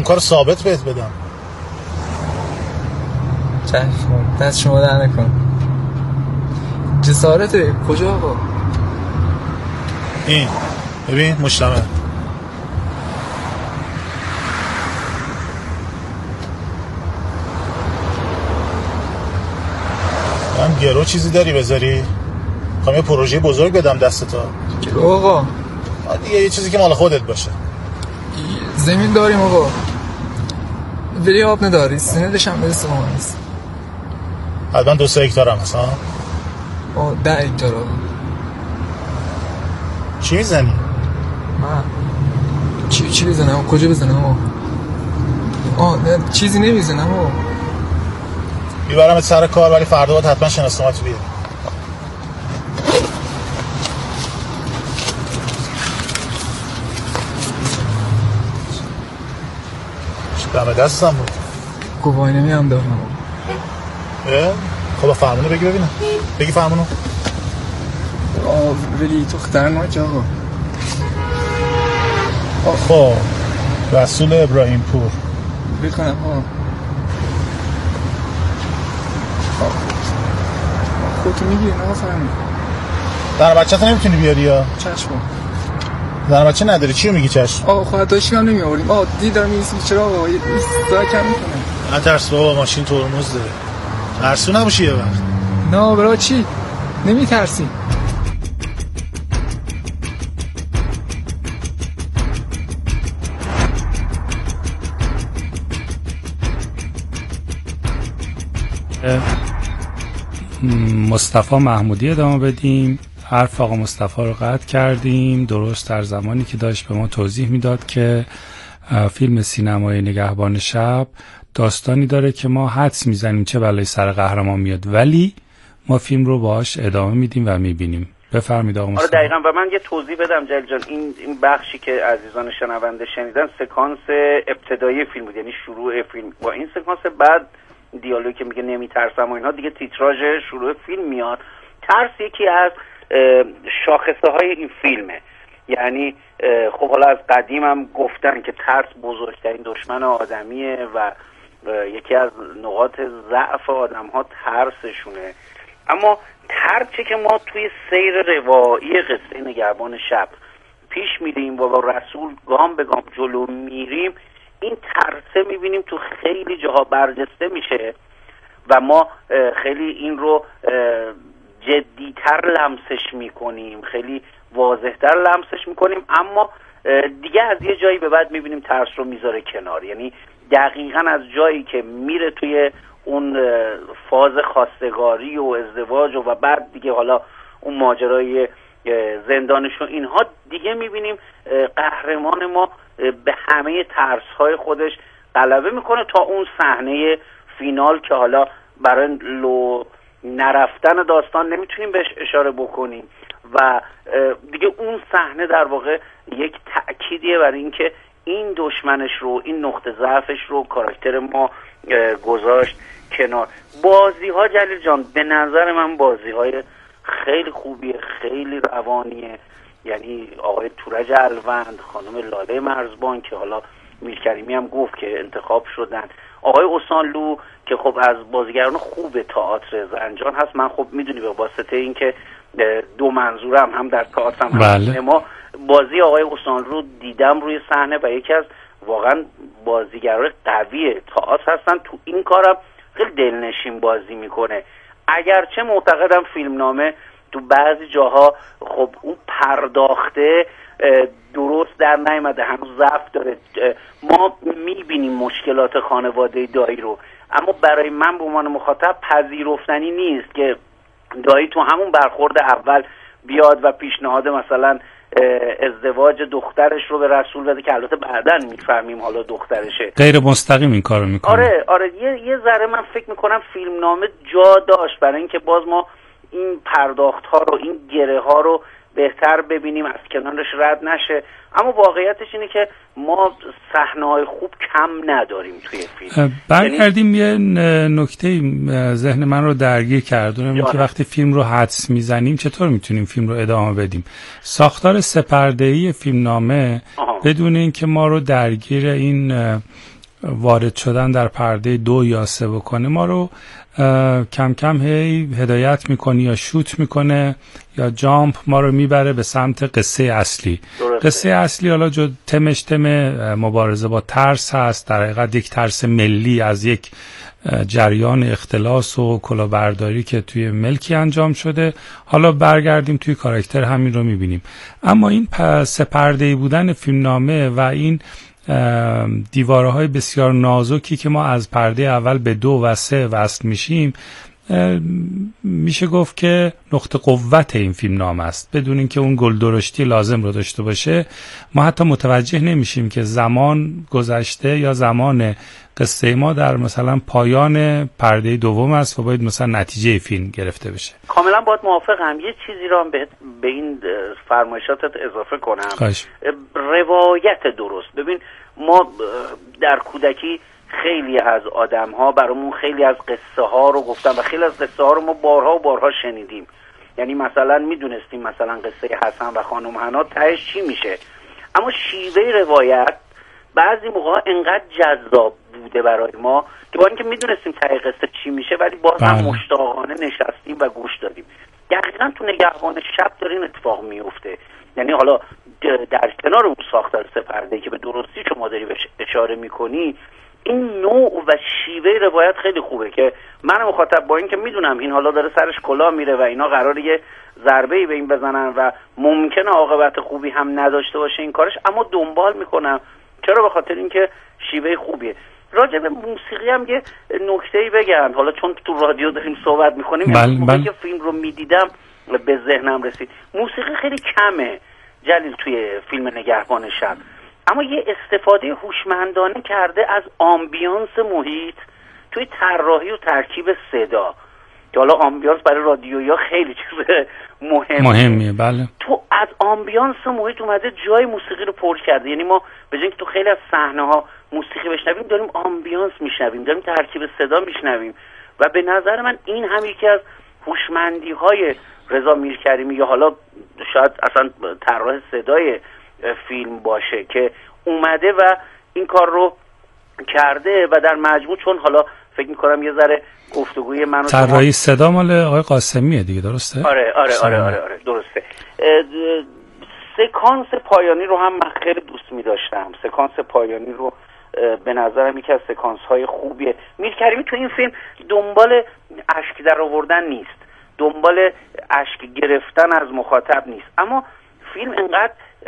اون کار ثابت بهت بدم. چشم دست شما در نکن. جسارته کجا آقا؟ این ببین مجتمع من گرو چیزی داری بذاری؟ میخوام یه پروژه بزرگ بدم دستتا. گرو آقا؟ دیگه یه چیزی که مال خودت باشه. زمین داریم آقا، ولی آب نداری، سندش هم برسه ما هست. حتما 2-3 هکتار هم هست ها؟ 10 هکتار آقا. چی میزنی؟ من چی بزنم؟ کجا بزنم آقا؟ نه چیزی نمیزنم آقا. میبرم سر کار، ولی فردا باید حتما شناسنامه‌تو بیاری. دم دستم بود. گواهینامه هم دارم. خب فرمونو بگی ببینم. بگی فرمونو. ولی تو خطرناک آقا. خب رسول ابراهیم پور بکنم آقا. خودتو میگیری آقا فرمون. در بچه تا نمیتونی بیاری یا؟ چشم. در بچه نداری چیو میگی چشم؟ آقا خواهد داشتیم هم نمیآوریم. دیدارم میرسیم چرا آقا یه صدا کم میکنه. نترس بابا، ماشین ترمز داره. ترسو نباشی یه وقت. نه برای چی؟ نمیترسی؟ مصطفی محمودی ادامه بدیم. حرف آقا مصطفی رو قطع کردیم درست در زمانی که داشت به ما توضیح میداد که فیلم سینمایی نگهبان شب داستانی داره که ما حدس میزنیم چه بلایی سر قهرمان میاد، ولی ما فیلم رو باهاش ادامه میدیم و میبینیم. بفرمایید آقا مصطفی. دقیقاً. و من یه توضیح بدم جلیل جان، این بخشی که عزیزان شنونده شنیدن سکانس ابتدایی فیلم بود، یعنی شروع فیلم. با این سکانس بعد دیالوگی که میگه نمیترسم و اینها دیگه تیتراژ شروع فیلم میاد. ترس یکی از شاخصه های این فیلمه. یعنی خب حالا از قدیم هم گفتن که ترس بزرگترین دشمن آدمیه و یکی از نقاط ضعف آدم ها ترسشونه. اما هرچه که ما توی سیر روایی قصه نگهبان شب پیش میریم و با رسول گام به گام جلو میریم، این ترسه میبینیم تو خیلی جاها برجسته میشه و ما خیلی این رو جدیتر لمسش میکنیم، خیلی واضحتر لمسش میکنیم. اما دیگه از یه جایی به بعد میبینیم ترس رو میذاره کنار. یعنی دقیقاً از جایی که میره توی اون فاز خواستگاری و ازدواج و بعد دیگه حالا اون ماجرای زندانش و اینها، دیگه میبینیم قهرمان ما به همه ترس‌های خودش غلبه میکنه تا اون صحنه فینال که حالا برای لو نرفتن داستان نمیتونیم بهش اشاره بکنیم و دیگه اون صحنه در واقع یک تأکیدیه برای اینکه این دشمنش رو، این نقطه ضعفش رو کاراکتر ما گذاشت کنار. بازی ها جلیل جان به نظر من بازی های خیلی خوبیه، خیلی روانیه. یعنی آقای تورج الوند، خانم لاله مرزبان که حالا میرکریمی هم گفت که انتخاب شدن، آقای اوسانلو که خب از بازیگران خوب تئاتر زنجان هست. من خب میدونی به واسطه این که دو منظورم هم در تئاتر هم ما بازی آقای اوسانلو رو دیدم روی صحنه و یکی از واقعا بازیگران قوی تئاتر هستن. تو این کارم خیلی دلنشین بازی میکنه. اگرچه معتقدم فیلمنامه تو بعضی جاها خب اون پرداخته درست در نیامده، هنوز ضعف داره. ما میبینیم مشکلات خانواده دایی رو، اما برای من به عنوان مخاطب پذیرفتنی نیست که دایی تو همون برخورد اول بیاد و پیشنهاد مثلا ازدواج دخترش رو به رسول بده که البته بعداً میفهمیم حالا دخترشه. غیر مستقیم این کارو میکنه. آره یه ذره من فکر میکنم فیلمنامه جا داشت برای اینکه باز ما این پرداخت ها رو، این گره ها رو بهتر ببینیم، از کنارش رد نشه. اما واقعیتش اینه که ما صحنه‌های خوب کم نداریم توی فیلم. برگردیم یه نکته ذهن من رو درگیر کرد، اونم که وقتی فیلم رو حدس میزنیم چطور میتونیم فیلم رو ادامه بدیم. ساختار سه‌پرده‌ای فیلمنامه بدون اینکه ما رو درگیر این وارد شدن در پرده 2 یا 3 بکنه، ما رو کم کم هدایت میکنه یا شوت میکنه یا جامپ ما رو میبره به سمت قصه اصلی. قصه اصلی حالا تمش تم مبارزه با ترس هست، در حقیقت یک ترس ملی از یک جریان اختلاس و کلاهبرداری که توی ملکی انجام شده. حالا برگردیم توی کاراکتر همین رو میبینیم. اما این سپرده‌ای بودن فیلمنامه و این دیوارهای بسیار نازکی که ما از پرده اول به 2 و 3 وصل میشیم، میشه گفت که نقطه قوت این فیلمنامه است. بدون اینکه اون گل درشتی لازم رو داشته باشه ما حتی متوجه نمیشیم که زمان گذشته یا زمان قصه ما در مثلا پایان پرده 2 است و باید مثلا نتیجه فیلم گرفته بشه. کاملا باید موافقم. یه چیزی رو هم به این فرمایشاتت اضافه کنم. روایت درست. ببین ما در کودکی خیلی از آدم‌ها برامون خیلی از قصه ها رو گفتن و خیلی از قصه ها رو ما بارها و بارها شنیدیم. یعنی مثلا میدونستیم مثلا قصه حسن و خانم حنا تهش چی میشه، اما شیوه روایت بعضی موقع انقدر جذاب بوده برای ما که با اینکه میدونستیم ته قصه چی میشه ولی باز هم مشتاقانه نشستیم و گوش دادیم. دقیقاً تو نگهبان شب داره این اتفاق میفته. یعنی حالا در کنار اون ساختار سپرده‌ای که به درستی شما داری بهش اشاره میکنی، این نوع و شیوه روایت خیلی خوبه که من مخاطب با این که میدونم این حالا داره سرش کلاه میره و اینا قراره یه ضربه‌ای به این بزنن و ممکنه عاقبت خوبی هم نداشته باشه این کارش، اما دنبال میکنم. چرا؟ به خاطر اینکه شیوه خوبیه. راجع به موسیقی هم یه نکته‌ای بگم، حالا چون تو رادیو داریم صحبت میکنیم، موقعی که فیلم رو میدیدم به ذهنم رسید موسیقی خیلی کمه جلیل توی فیلم نگهبان شب، اما یه استفاده هوشمندانه کرده از آمبیانس محیط توی طراحی و ترکیب صدا که حالا آمبیانس برای رادیویی خیلی چیز مهمیه. بله. تو از آمبیانس محیط اومده جای موسیقی رو پر کرده. یعنی ما به جای اینکه تو خیلی از صحنه‌ها موسیقی بشنویم داریم آمبیانس میشنویم، داریم ترکیب صدا میشنویم و به نظر من این هم یکی از هوشمندی‌های رضا میرکریمی یا حالا شاید اصلا طراح صدای فیلم باشه که اومده و این کار رو کرده و در مجموع چون حالا فکر میکنم یه ذره گفتگوی من طراحی صدا مال آقای قاسمیه دیگه، درسته؟ آره درسته. سکانس پایانی رو هم من خیلی دوست می‌داشتم. سکانس پایانی رو به نظرم یکی از سکانس های خوبیه. میرکریمی تو این فیلم دنبال اشک در آوردن نیست، دنبال اشک گرفتن از مخاطب نیست، اما فیلم انقدر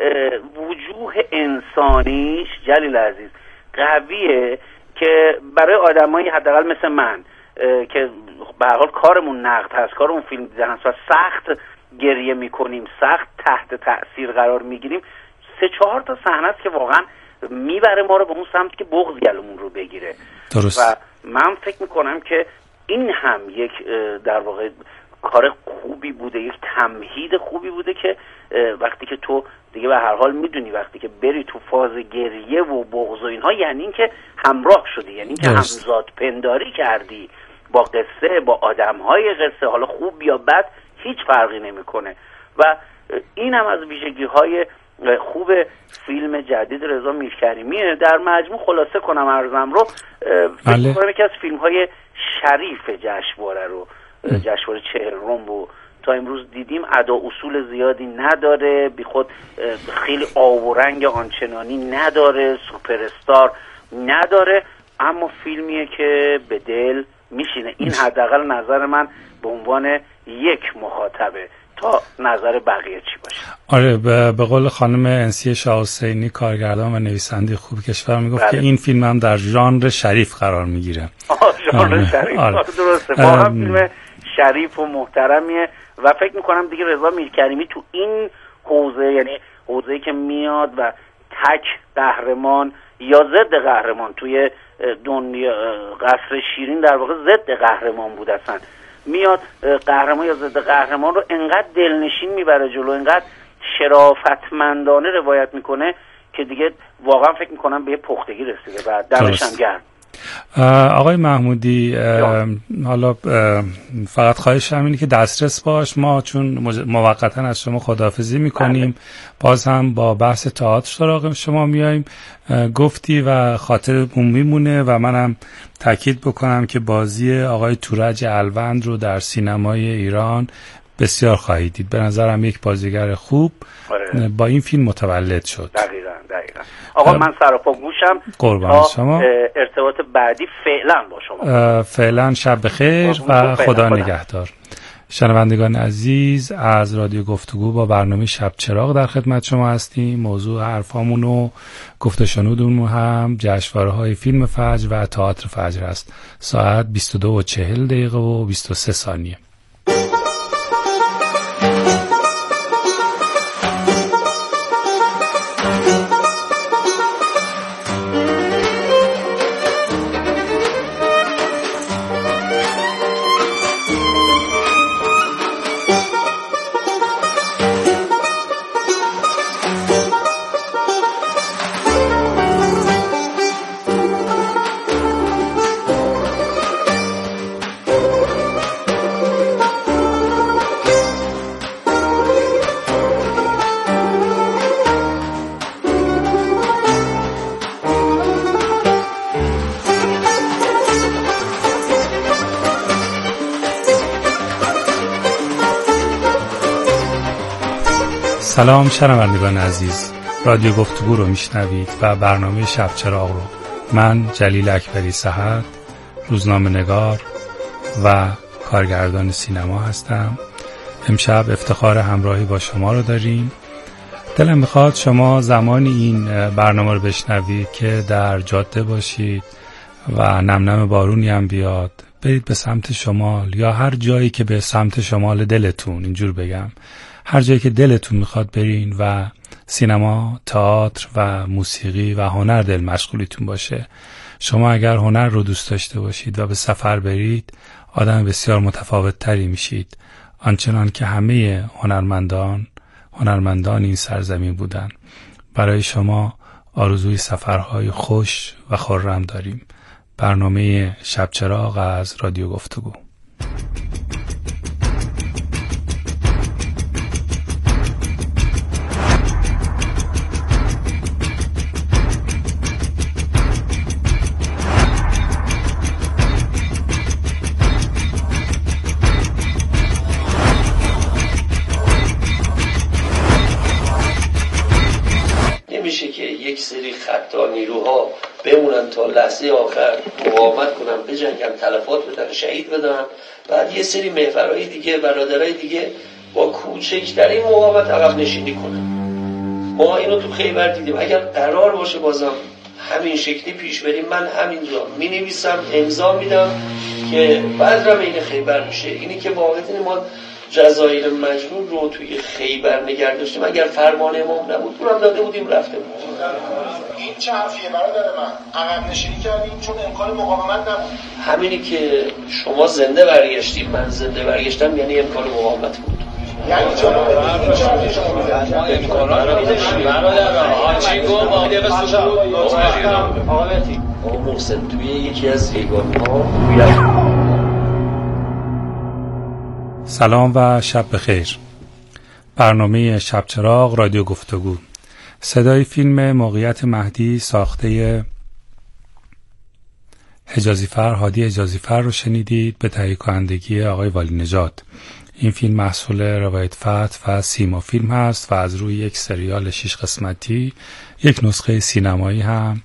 وجوه انسانیش جلیل عزیز قویه که برای آدمایی حداقل مثل من که به هر حال کارمون نقد هست، کارمون فیلم دیدن هست و سخت گریه میکنیم، سخت تحت تأثیر قرار میگیریم، 3-4 تا صحنه است که واقعا میبره ما رو به اون سمت که بغض گلومون رو بگیره. درست. و من فکر میکنم که این هم یک در واقع کار خوبی بوده، یک تمهید خوبی بوده که وقتی که تو دیگه به هر حال میدونی وقتی که بری تو فاز گریه و بغض و اینها یعنی این که همراه شدی، یعنی این که همزاد پنداری کردی با قصه، با آدمهای قصه، حالا خوب یا بد هیچ فرقی نمیکنه. و این هم از ویژگی‌های خوب فیلم جدید رضا میرکریمیه. در مجموع خلاصه کنم عرضم رو، فکر می‌کنم یکی از فیلم‌های شریف جشنواره رو، جشنواره 40 رو تا امروز دیدیم. ادا اصول زیادی نداره، بی خود خیلی آب و رنگ آنچنانی نداره، سوپر استار نداره، اما فیلمیه که به دل میشینه. این حداقل نظر من به عنوان یک مخاطبه، تا نظر بقیه چی باشه. آره، به قول خانم انسی شاه حسینی کارگردان و نویسنده خوب کشور میگفت که این فیلم هم در ژانر شریف قرار میگیره. ژانر شریف. درسته، واقعا فیلم شریف و محترمیه و فکر میکنم دیگه رضا میرکریمی تو این حوزه، یعنی حوزه‌ای که میاد و تک قهرمان یا ضد قهرمان توی دنیا قصر شیرین در واقع ضد قهرمان بود، اصلا میاد قهرمان یا ضد قهرمان رو انقدر دلنشین میبره جلو، انقدر شرافتمندانه روایت میکنه که دیگه واقعا فکر میکنم به یه پختگی رسیده و دمش هم گرم. آقای محمودی، حالا فقط خواهش همینه که دسترس باش. ما چون موقتا از شما خداحافظی میکنیم، باز هم با بحث تئاتر سراغ شما میایم. گفتی و خاطرمون میمونه و منم تاکید بکنم که بازی آقای تورج الوند رو در سینمای ایران بسیار خواهید دید. به نظرم یک بازیگر خوب با این فیلم متولد شد. دقیقاً. آقا من سراپا گوشم. قربان شما. ارتباط بعدی فعلا با شما. فعلا شب بخیر و خدا نگهدار. شنوندگان عزیز، از رادیو گفتگو با برنامه شب چراغ در خدمت شما هستیم. موضوع حرفامون و گفت و شنودمون هم جشنواره‌های فیلم فجر و تئاتر فجر است. ساعت 22:40 و 23 ثانیه. سلام شنوندگان عزیز، رادیو گفتگو رو میشنوید و برنامه شب چراغ رو. من جلیل اکبری سحر، روزنامه نگار و کارگردان سینما هستم. امشب افتخار همراهی با شما رو داریم. دلم میخواد شما زمانی این برنامه رو بشنوید که در جاده باشید و نمنم بارونی هم بیاد، برید به سمت شمال یا هر جایی که به سمت شمال دلتون، اینجور بگم، هر جایی که دلتون میخواد برین و سینما، تئاتر و موسیقی و هنر دل مشغولیتون باشه. شما اگر هنر رو دوست داشته باشید و به سفر برید، آدم بسیار متفاوت تری میشید، آنچنان که همه هنرمندان این سرزمین بودن. برای شما آرزوی سفرهای خوش و خرم داریم. برنامه شب چراغ از رادیو گفتگو. نیروها بمونن تا لحظه آخر مقاومت کنن، بجنگن، تلفات بدن، شهید بدن. بعد یه سری محورهای دیگه، برادرای دیگه با کوچکترین مقاومت عقب نشینی کنن. ما اینو تو خیبر دیدیم. اگر قرار باشه بازم همین شکلی پیش بریم، من همینجا می‌نویسم، امضا میدم که بدرم این خیبر میشه. اینی که واقعا ما جزایر مجنون رو توی خیبر نگه داشتیم، اگر فرمان امام نبود اونم داده بودیم رفته بود. این چه حرفیه برادر من؟ عقب نشینی کردیم چون امکان مقاومت نبود. همینی که شما زنده برگشتیم، من زنده برگشتم، یعنی امکان مقاومت بود. یعنی جناب این چه حرفی شما میزنید؟ ما امکانات رو میداشتیم. برادر آچی گفت آقا دقیقه سکوت. آقا محسن توی یکی از یگان‌ها سلام و شب بخیر. برنامه شب چراغ رادیو گفتگو. صدای فیلم موقعیت مهدی ساخته هادی حجازیفر رو شنیدید به تهیه کنندگی آقای والی نژاد. این فیلم محصول روایت فتح و سیما فیلم هست و از روی یک سریال 6 قسمتی یک نسخه سینمایی هم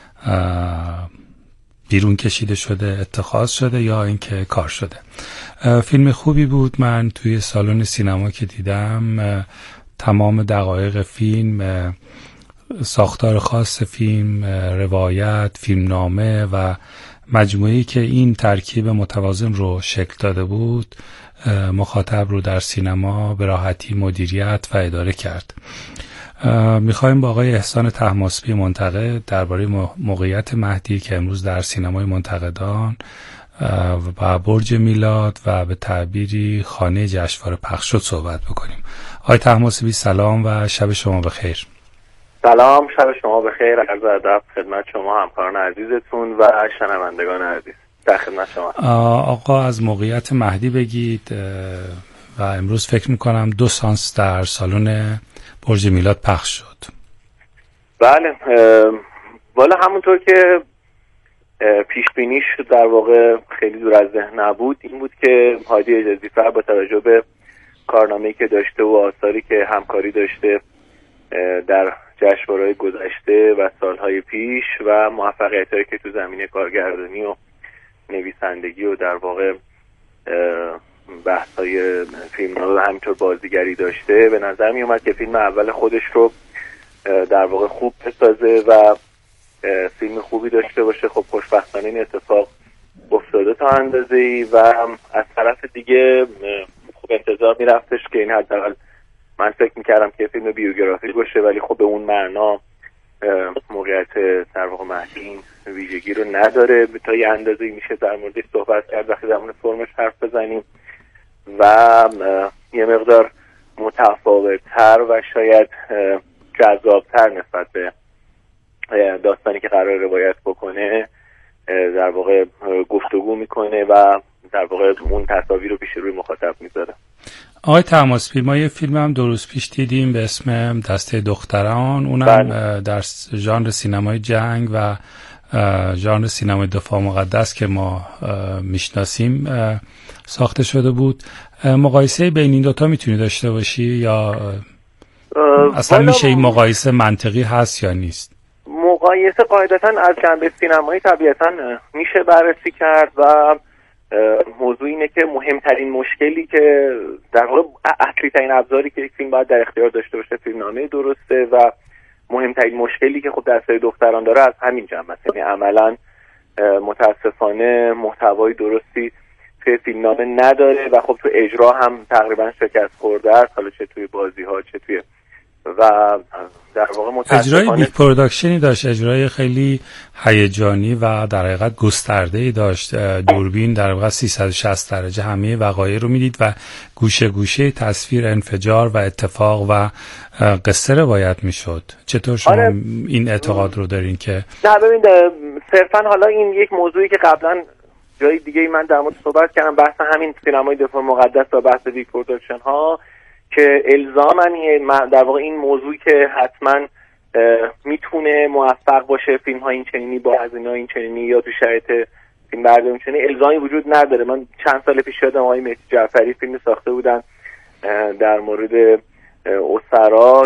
بیرون کشیده شده، اتخاذ شده یا اینکه کار شده. فیلم خوبی بود. من توی سالن سینما که دیدم، تمام دقایق فیلم، ساختار خاص فیلم، روایت، فیلمنامه و مجموعه‌ای که این ترکیب متوازن رو شکل داده بود، مخاطب رو در سینما به راحتی مدیریت و اداره کرد. میخوایم با آقای احسان طهماسبی منتقد درباره موقعیت مهدی که امروز در سینمای منتقدان و برج میلاد و به تعبیری خانه جشنواره پخش شد صحبت بکنیم. آقای طهماسبی سلام و شب شما بخیر. سلام، شب شما بخیر. عرض ادب خدمت شما همکاران عزیزتون و شنوندگان عزیز. در خدمت شما. آقا از موقعیت مهدی بگید و امروز فکر میکنم 2 سانس در سالن برج میلاد پخش شد. بله، والا همونطور که پیش بینیش در واقع خیلی دور از ذهن نبود، این بود که هادی اجازی‌فر با توجه به کارنامه‌ای که داشته و آثاری که همکاری داشته در جشنواره‌های گذشته و سالهای پیش و موفقیت‌هایی که تو زمینه کارگردانی و نویسندگی و در واقع بحث‌های فیلمنامه و همینطور بازیگری داشته، به نظر می اومد که فیلم اول خودش رو در واقع خوب بسازه و فیلم خوبی داشته باشه. خب خوشبختانه این اتفاق افتاده تا اندازه‌ای و از طرف دیگه خب انتظار میرفتش که این حداقل من فکر میکردم که فیلم بیوگرافی باشه، ولی خب به اون معنا موقعیت در واقع مهدی این ویژگی رو نداره. تا یه اندازه‌ای میشه در موردش صحبت کرد وقتی در مورد فرمش حرف بزنیم و یه مقدار متفاوت‌تر و شاید جذاب‌تر نسبت به داستانی که قرار روایت بکنه در واقع گفتگو میکنه و در واقع اون تصاویر رو پیش روی مخاطب میذاره. آقای طماسبی، ما یه فیلم هم 2 روز پیش دیدیم به اسم دسته دختران، اونم در ژانر سینمای جنگ و ژانر سینمای دفاع مقدس که ما میشناسیم ساخته شده بود. مقایسه بین این دوتا میتونی داشته باشی یا اصلا میشه این مقایسه منطقی هست یا نیست؟ مقایسه قاعدتا از جنبه سینمایی طبیعتا میشه بررسی کرد و موضوع اینه که مهمترین مشکلی که در واقع اصلی ترین ابزاری که یک فیلم باید در اختیار داشته باشه فیلمنامه درسته و مهمترین مشکلی که خب دسته دختران داره از همین جنبه است. یعنی عملا متاسفانه محتوای درستی توی فیلمنامه نداره و خب تو اجرا هم تقریبا شکست خورده است، حالا چه توی بازی ها چه توی و در واقع اجرای بیگ پروداکشنی داشت، اجرای خیلی هیجانی و در حقیقت گسترده‌ای داشت. دوربین در واقع 360 درجه همه وقایع رو میدید و گوشه گوشه تصویر انفجار و اتفاق و قصه روایت میشد. چطور شما این اعتقاد رو دارین که نه ببین صرفا حالا این یک موضوعی که قبلا جای دیگه من در مورد صحبت کردم، بحث همین سینمای دفاع مقدس و بحث بیگ پروداکشن ها که الزاماً در واقع این موضوعی که حتما میتونه موفق باشه فیلم ها این چنینی با هزینه این چنینی یا تو شرایط فیلم برداری چنینی الزامی وجود نداره. من چند سال پیش یادم آقای مهدی جعفری فیلم ساخته بودن در مورد اسرا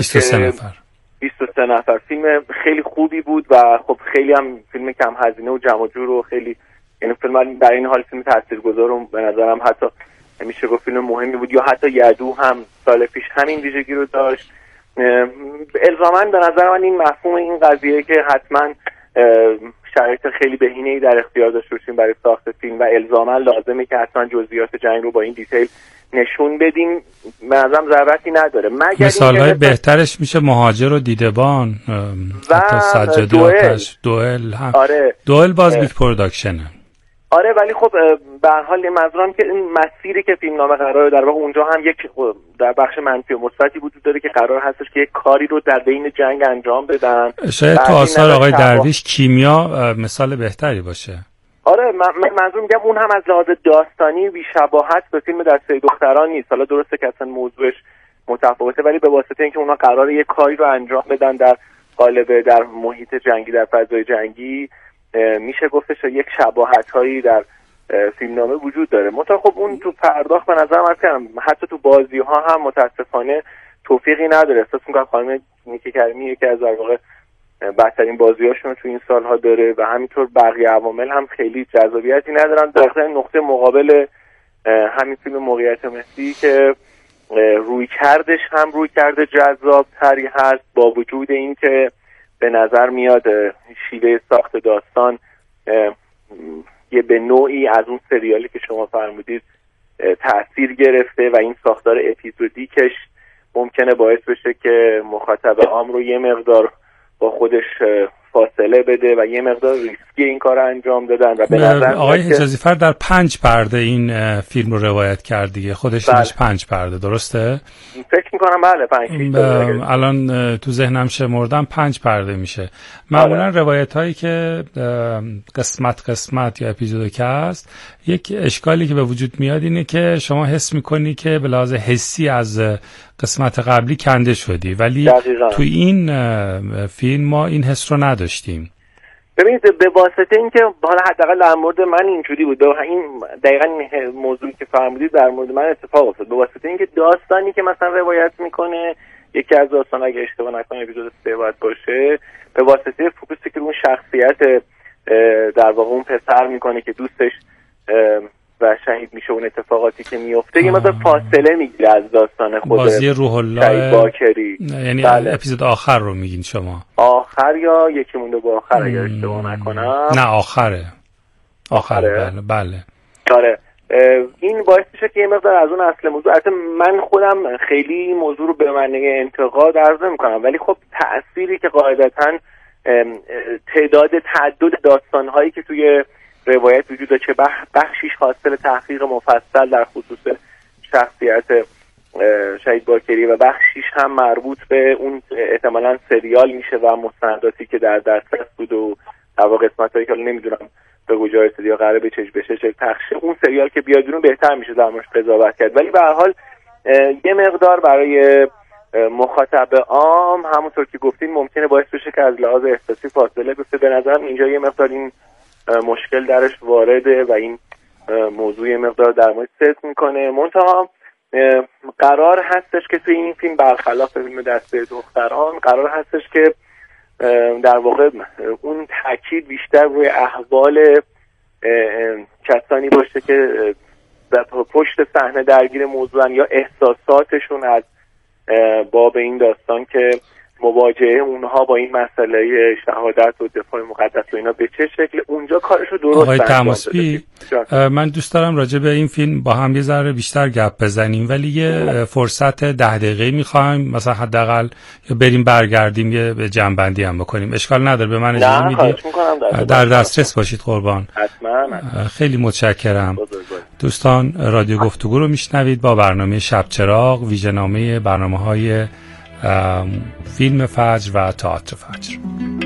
23 نفر فیلم خیلی خوبی بود و خب خیلی هم فیلم کم هزینه و جمع و جور و خیلی یعنی فیلم در این حال فیلم تاثیرگذار و به نظرم حتی میشه گفت فیلم مهمی بود. یا حتی یدو هم سال پیش همین ویژگی رو داشت. الزاماً به نظر من این مفهوم این قضیه که حتما شرایط خیلی بهینه‌ای در اختیار داشته باشیم برای ساخت فیلم و الزاماً لازمه که حتما جزئیات جنگ رو با این دیتیل نشون بدیم، به نظرم ضرورتی نداره. مثال‌های بهترش میشه مهاجر و دیدبان و سجاده آتش، دوئل هم. آره. دوئل باز بیگ پروداکشنه. آره ولی خب به هر حال منظورم که این مسیری که فیلمنامه قراره در واقع اونجا هم یک در بخش منفی و مثبتی وجود داره که قرار هستش که یک کاری رو در بین جنگ انجام بدن. شاید تو آثار آقای درویش کیمیا مثال بهتری باشه. آره منظور میگم اون هم از لحاظ داستانی بی‌شباهت به فیلم دسته دختران نیست. حالا درسته که اصلا موضوعش متفاوته ولی به واسطه اینکه اونا قراره یک کاری رو انجام بدن در قالب در محیط جنگی در فضای جنگی میشه گفتش یک شباهت‌هایی در فیلمنامه وجود داره. منتها خب اون تو پرداخت به نظر من حتی تو بازی‌ها هم متاسفانه توفیقی نداره. احساس می‌کنم خانم نیکی کریمی یکی از در واقع بهترین بازی‌هاشون تو این سال‌ها داره و همینطور بقیه عوامل هم خیلی جذابیتی ندارن. در نقطه مقابل همین فیلم موقعیت مهدی که رویکردش هم رویکرد جذاب‌تری هست با وجود اینکه به نظر میاد شیوه ساخت داستان یه به نوعی از اون سریالی که شما فرمودید تأثیر گرفته و این ساختار اپیزودیکش ممکنه باعث بشه که مخاطب عام رو یه مقدار با خودش فاصله بده و یه مقدار ریسکی این کار انجام دادن و به نظر آقای حجازی فر در 5 پرده این فیلم رو روایت کرد دیگه، خودش 5 پرده، درسته؟ فکر میکنم بله 5 الان تو ذهنم شمردم 5 پرده میشه. معمولا روایت هایی که قسمت یا اپیزود که هست، یک اشکالی که به وجود میاد اینه که شما حس میکنی که به لحاظ حسی از قسمت قبلی کنده شدی، ولی دقیقا. تو این فیلم ما این حس رو نداشتیم. ببینید به واسطه اینکه حالا حداقل در مورد من اینجوری بود، این دقیقاً موضوعی که فرمودید در مورد من اتفاق افتاد، به واسطه اینکه داستانی که مثلا روایت میکنه، یکی از داستان اگه اشتباه نکنم اپیزود 3 باید باشه، به واسطه فوکوسی که اون شخصیت در واقع اون پسر میکنه که دوستش و شهید میشه، اون اتفاقاتی که میفته یه مقدار فاصله میگیره از داستان خود بازی روح الله باکری. یعنی بله. اپیزود آخر رو میگین شما؟ آخر یا یکی مونده با آخر اگر اشتباه نکنم. نه آخره. بله. آره این باعث میشه که یه مقدار از اون اصل موضوع، البته من خودم خیلی موضوع رو به معنی انتقاد عرض نمی‌کنم، ولی خب تأثیری که قاعدتاً تعدد داستان‌هایی که توی روایت وجود داره، چه بخشیش حاصل تحقیق مفصل در خصوص شخصیت شهید باکری و بخشیش هم مربوط به اون احتمالاً سریال میشه و مستنداتی که در دسترس بود و در واقع قسمتایی که نمیدونم به کجا رسید یا قراره به چه بشه چه پخش اون سریال که بیاد بیرون بهتر میشه در موردش قضاوت کرد. ولی به هر حال یه مقدار برای مخاطب عام همونطور که گفتین ممکنه باعث بشه که از لحاظ احساسی فاصله بشه. به نظرم اینجا یه مقدار این مشکل درش وارده و این موضوع یه مقدار در مورد ست میکنه. منتها قرار هستش که توی این فیلم برخلاف فیلم دسته دختران قرار هستش که در واقع اون تاکید بیشتر روی احوال کسانی باشه که در پشت صحنه درگیر موضوعن یا احساساتشون از باب این داستان که مواجهه اونها با این مسئله شهادت و دفاع مقدس و اینا به چه شکل اونجا کارشو درست آقای تماسبی من دوست دارم راجع به این فیلم با هم یه ذره بیشتر گپ بزنیم، ولی یه فرصت 10 دقیقه میخوایم مثلا حداقل یا بریم برگردیم یه جنبندی هم بکنیم. اشکال نداره، به من اجازه میدید در دسترس باشید قربان. حتما. خیلی متشکرم. دوستان رادیو گفتگو رو میشنوید با برنامه شب چراغ، ویژه‌نامه برنامه‌های فیلم فجر و تئاتر فجر.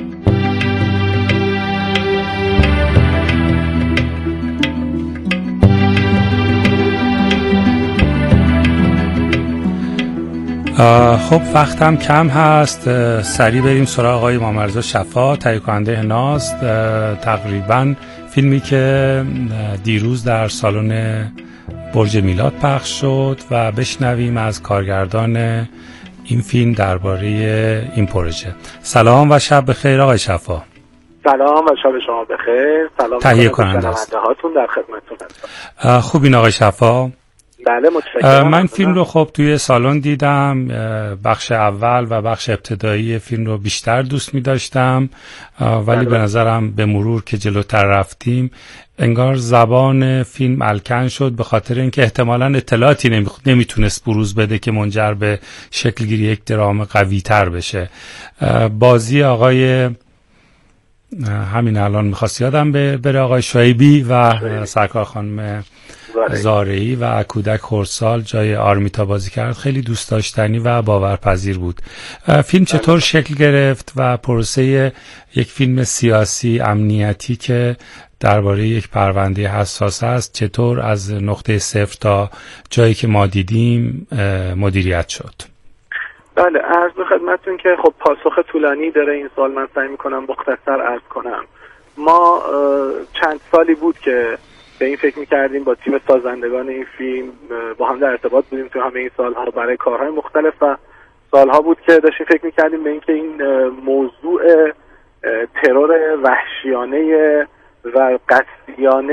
خب وقتم کم هست، سریع بریم سراغ آقای مامرزا شفا، تهیه کننده ناز. تقریبا فیلمی که دیروز در سالن برج میلاد پخش شد و بشنویم از کارگردان این فیلم درباره این پروژه. سلام و شب بخیر آقای شفا. سلام و شب شما بخیر. سلام تهیه کننده هاتون در خدمتتون هستم. خوبین آقای شفا؟ بله متشکرم. من فیلم رو خب توی سالن دیدم، بخش اول و بخش ابتدایی فیلم رو بیشتر دوست می داشتم، ولی به نظرم به مرور که جلوتر رفتیم انگار زبان فیلم الکن شد، به خاطر اینکه احتمالاً اطلاعاتی نمیتونست بروز بده که منجر به شکل گیری یک درام قوی تر بشه. بازی آقای همین الان میخواست یادم بره آقای شعیبی و سرکار خانم زارعی و کودک خردسال جای آرمیتا بازی کرد. خیلی دوست داشتنی و باورپذیر بود. فیلم چطور شکل گرفت و پروسه یک فیلم سیاسی امنیتی که درباره یک پرونده حساس است چطور از نقطه صفر تا جایی که ما دیدیم مدیریت شد؟ بله عرض به خدمتتون که خب پاسخ طولانی داره این سوال، من سعی میکنم مختصر عرض کنم. ما چند سالی بود که به این فکر میکردیم با تیم سازندگان این فیلم با هم در ارتباط بودیم تو همه این سالها برای کارهای مختلف و سالها بود که داشتیم فکر میکردیم به اینکه این موضوع ترور وحشیانه و قصدیانه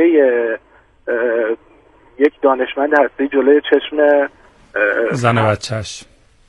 یک دانشمند هستی جلوی چشم زن بچه‌اش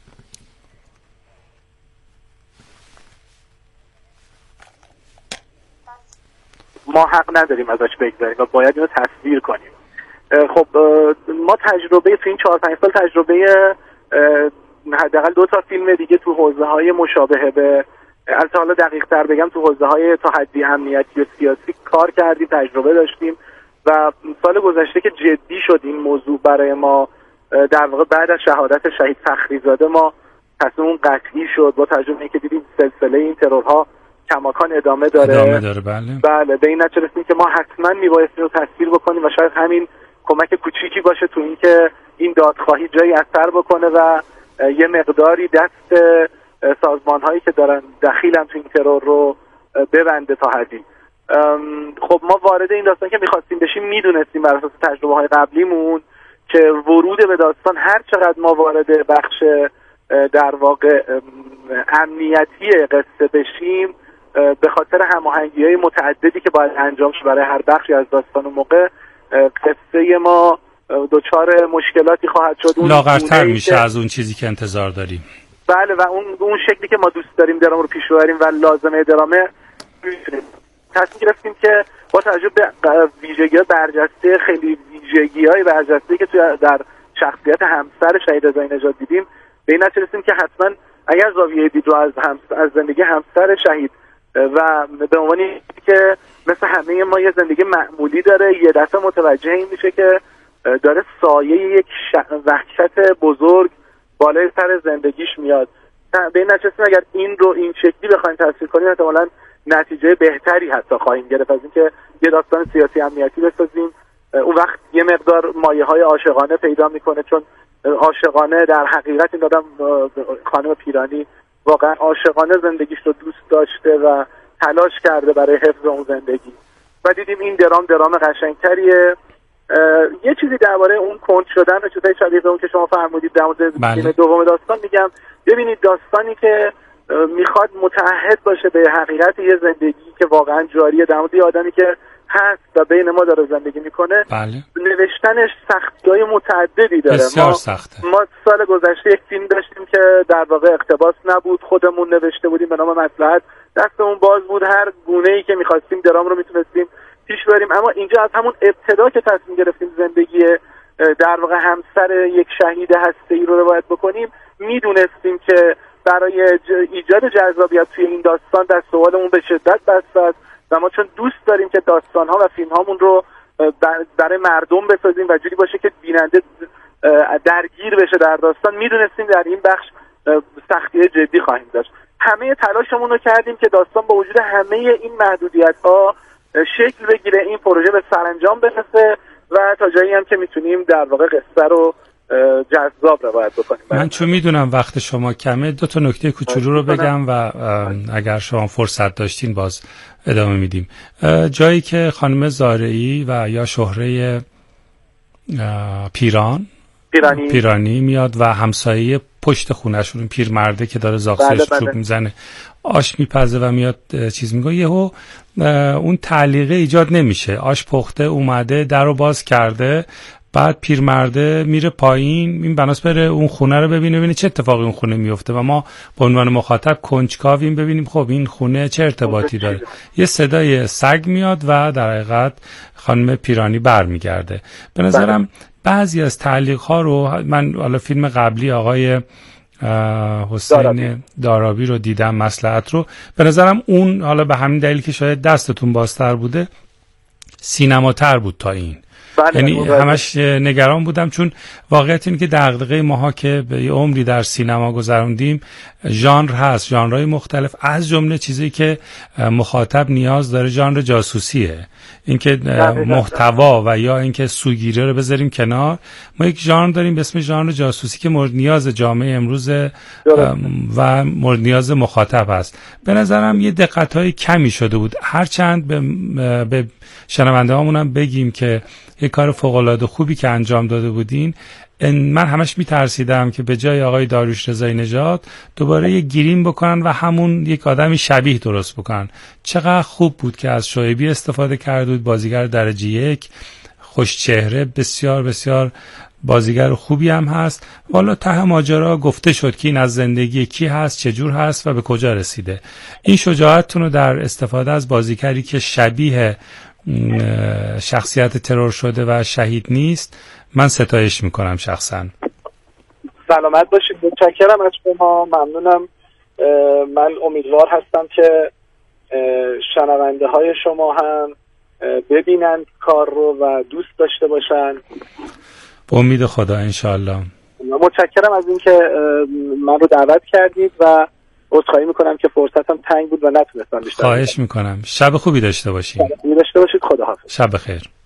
ما حق نداریم ازش بگذاریم و باید اینو تصویر کنیم. خب ما تجربه تو این 4-5 سال تجربه حداقل 2 تا فیلم دیگه تو حوزه‌های مشابه به از حالا دقیق تر بگم تو حوزه های تا حدی امنیتی و سیاسی کار کردیم، تجربه داشتیم و سال گذشته که جدی شد این موضوع برای ما، در واقع بعد از شهادت شهید فخریزاده ما تصمیم قطعی شد با توجه به اینکه دیدیم سلسله این ترورها کماکان ادامه داره. بله به این نتیجه رسیدیم که ما حتما میبایستی رو تسهیل بکنیم و شاید همین کمک کوچیکی باشه تو اینکه این دادخواهی جایی اثر بکنه و یه مقداری دست سازمان‌هایی که دارن دخیلن تو این ترور رو ببنده تا حدی. خب ما وارد این داستان که می‌خواستیم بشیم میدونستیم بر اساس تجربه‌های قبلیمون که ورود به داستان هر چقدر ما وارد بخش در واقع امنیتی قصه بشیم به خاطر هماهنگی‌های متعددی که باید انجام شه برای هر بخشی از داستان و موقع قصه ما دچار مشکلاتی خواهد شد. لاغرتر میشه از اون چیزی که انتظار داریم. بله و اون شکلی که ما دوست داریم درام رو پیش ببریم و لازمه درامه تصمیم گرفتیم که با توجه به ویژگی‌های برجسته خیلی ویژگی‌های برجسته‌ای که در شخصیت همسر شهید رضایی نژاد دیدیم به این نتیجه رسیدیم که حتما اگر زاویه دید رو از زندگی همسر شهید و به عنوانی که مثل همه ما یه زندگی معمولی داره یه دفعه متوجه این میشه که داره سایه یک وحشت بزرگ بالای سر زندگیش میاد. به این نتیجه اگر این رو این شکلی بخوایم تفسیر کنیم احتمالاً نتیجه بهتری حتی خواهیم گرفت از اینکه یه داستان سیاسی امنیتی بسازیم. اون وقت یه مقدار مایه‌های عاشقانه پیدا میکنه، چون عاشقانه در حقیقت این آدم خانم پیرانی واقعا عاشقانه زندگیش رو دوست داشته و تلاش کرده برای حفظ اون زندگی و دیدیم این درام قشنگتریه. یه چیزی درباره اون کند شدن و چیزای شبیه به اون که شما فرمودید در مورد فیلم دوم داستان میگم. ببینید داستانی که میخواد متعهد باشه به حقیقت یه زندگی که واقعا جاریه در مورد آدمی که هست و بین ما داره زندگی میکنه، نوشتنش سختی‌های متعددی داره. بسیار سخته. ما سال گذشته یک فیلم داشتیم که در واقع اقتباس نبود، خودمون نوشته بودیم به نام مصلحت، دستمون باز بود، هر گونه‌ای که می‌خواستیم درام رو میتونستیم پیش بریم. اما اینجا از همون ابتدا که تصمیم گرفتیم زندگی در واقع همسر یک شهید هسته‌ای رو روایت بکنیم، میدونستیم که برای ایجاد جذابیت توی این داستان دست سوالمون به شدت بسته است و ما چون دوست داریم که داستان‌ها و فیلم‌هامون رو برای مردم بسازیم و جوری باشه که بیننده درگیر بشه در داستان، میدونستیم در این بخش سختی‌های جدی خواهیم داشت. همه تلاشمون رو کردیم که داستان با وجود همه این محدودیت‌ها شکل بگیره، این پروژه به سرانجام برسه و تا جایی هم که میتونیم در واقع قصه رو جذاب روایت بکنیم. من چون میدونم وقت شما کمه 2 نکته کوچولو رو بگم و اگر شما فرصت داشتین باز ادامه میدیم. جایی که خانم زارعی و یا شهره پیرانی میاد و همسایه پشت خونه‌شون پیرمرده که داره زاغسش چوب میزنه آش میپزه و میاد چیز میگه، یهو اون تعلیقه ایجاد نمیشه. آش پخته اومده، درو باز کرده، بعد پیرمرده میره پایین، این بناس بره اون خونه رو ببینه چه اتفاقی اون خونه میفته و ما به عنوان مخاطب کنجکاویم ببینیم خب این خونه چه ارتباطی داره. یه صدای سگ میاد و در حقیقت خانم پیرانی برمیگرده. به نظرم بعضی از تعلیق ها رو من حالا فیلم قبلی آقای حسین دارابی رو دیدم، مصلحت رو، به نظرم اون حالا به همین دلیل که شاید دستتون بازتر بوده سینماتر بود تا این. یعنی همش نگران بودم، چون واقعیت اینه که دغدغه ماها که به یه عمری در سینما گذروندیم ژانر هست، ژانرهای مختلف، از جمله چیزی که مخاطب نیاز داره ژانر جاسوسیه. اینکه محتوا و یا اینکه سوگیری رو بذاریم کنار، ما یک ژانر داریم به اسم ژانر جاسوسی که مورد نیاز جامعه امروز و مورد نیاز مخاطب هست. به نظرم یه دقت‌های کمی شده بود، هرچند به شنونده هامونم بگیم که یه کار فوق‌العاده خوبی که انجام داده بودین. من همش میترسیدم که به جای آقای داریوش رضایی نژاد دوباره یه گیریم بکنن و همون یک آدمی شبیه درست بکنن. چقدر خوب بود که از شایبی استفاده کردید، بازیگر درجه 1، خوش چهره، بسیار بسیار بازیگر خوبی هم هست. والا ته ماجرا گفته شد که این از زندگی کی هست، چجور هست و به کجا رسیده. این شجاعتتون رو در استفاده از بازیگری که شبیه شخصیت ترور شده و شهید نیست من ستایش میکنم شخصا. سلامت باشید، متشکرم از شما، ممنونم من امیدوار هستم که شنونده های شما هم ببینن کار رو و دوست داشته باشن. با امید خدا انشالله. متشکرم از اینکه من رو دعوت کردید و عذرخواهی میکنم که فرصتم تنگ بود و نتونستم بیشتر. خواهش میکنم. شب خوبی داشته باشید. شب خوبی داشته باشید. خداحافظ. شب بخیر.